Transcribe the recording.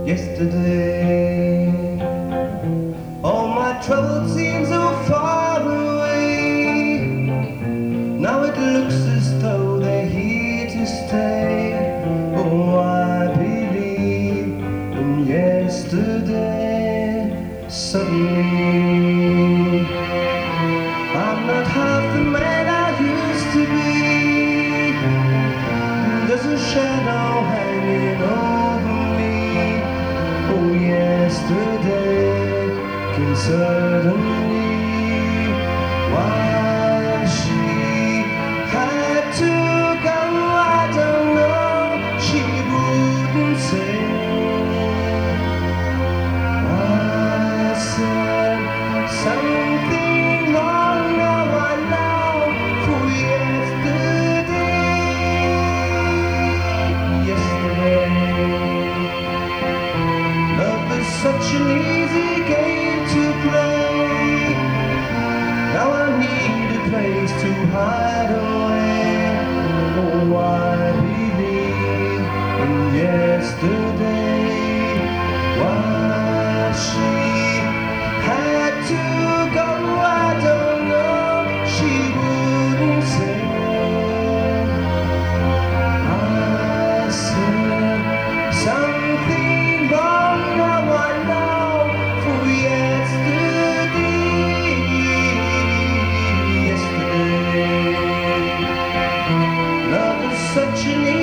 yesterday. All my troubles seem so far away. Now it looks as though they're here to stay. Oh, I believe in yesterday. Suddenly, I'm not half the man I used to be. There's a shadow hanging over me. Oh, yesterday came suddenly. Why she had to go, I don't know. She wouldn't say. I said something wrong, now I know. For yesterday, love is such an easy game to play. Now I need a place to hide away. Oh, I believe in yesterday. Why she had to go, I don't know. She wouldn't say. I said something wrong, now I know. For yesterday, love is such an